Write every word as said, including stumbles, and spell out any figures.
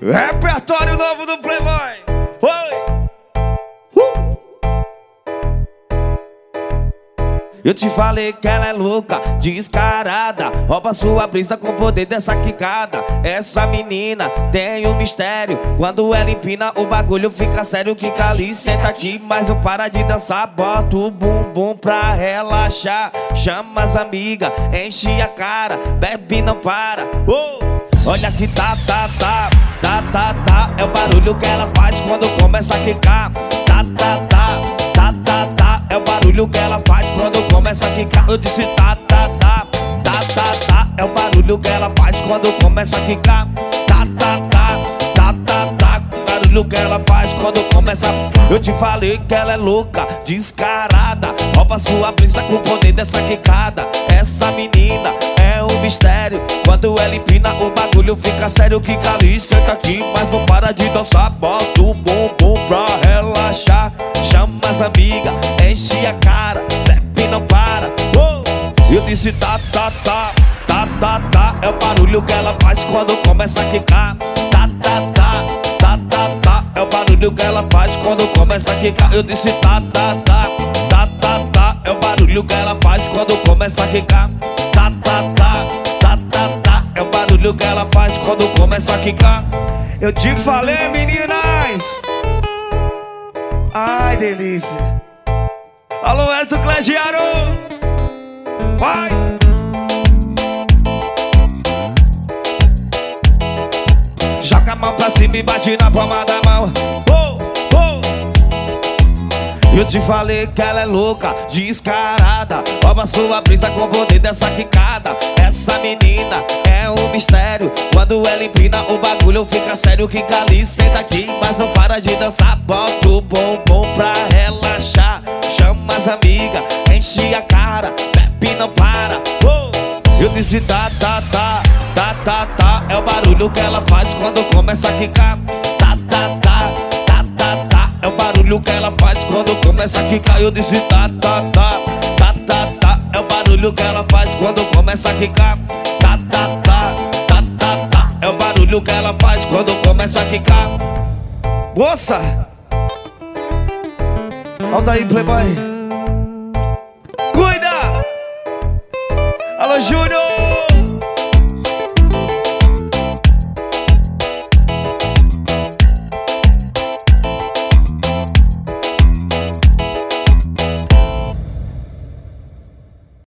Repertório novo do Playboy. Oi! Uh! Eu te falei que ela é louca, descarada, rouba sua brisa com o poder dessa quicada. Essa menina tem um mistério, quando ela empina o bagulho fica sério. Quica ali, senta aqui, mas não para de dançar. Bota o bumbum pra relaxar, chama as amigas, enche a cara, bebe não para. Oh! Olha que tá, tá, tá, tá, tá, tá, é o barulho que ela faz quando começa a quicar. Tá, tá, tá, tá, tá, tá, é o barulho que ela faz quando começa a quicar. Eu disse tá, tá, tá, tá, tá, tá, é o barulho que ela faz quando começa a quicar. Tá, tá, tá, tá, tá, tá, barulho que ela faz quando começa a... Eu te falei que ela é louca, descarada, rouba sua brisa com o poder dessa quicada. Essa menina é um mistério, quando ela empina o bagulho fica sério. Quica ali, senta aqui, mas não para de dançar. Bota o bumbum pra relaxar, chama as amigas, enche a cara, bebe não para. Oh! Eu disse tá, tá, tá, tá, tá, tá, é o barulho que ela faz quando começa a quicar. Tá, tá, tá, tá, tá, tá, é o barulho que ela faz quando começa a quicar. Eu disse tá, tá, tá, tá, tá, tá, é o barulho que ela faz quando começa a quicar. Tá, tá, tá, tá, tá, tá, é o barulho que ela faz quando começa a quicar. Eu te falei, meninas. Ai, delícia. Alô, Edson Clegiaro. Vai. Joga a mão pra cima e bate na palma da mão. Oh, oh. Eu te falei que ela é louca, descarada, rouba sua brisa com o poder dessa quicada. Essa menina é um mistério, quando ela empina o bagulho fica sério. Quica ali, senta aqui, mas não para de dançar. Bota o bumbum pra relaxar, chama as amigas, enche a cara, bebe não para. Oh! Eu disse tá, tá, tá, tá, tá, tá, é o barulho que ela faz quando começa a quicar. Tá, tá, tá, tá, tá, tá, é o barulho que ela faz quando começa a quicar. Eu disse tá, tá, tá, tá, tá, tá, é o barulho que ela faz quando começa a quicar. Tá, tá, tá, tá, tá, tá, é o barulho que ela faz quando começa a quicar. Moça! Volta aí, Playboy. Cuida! Alô, Júnior!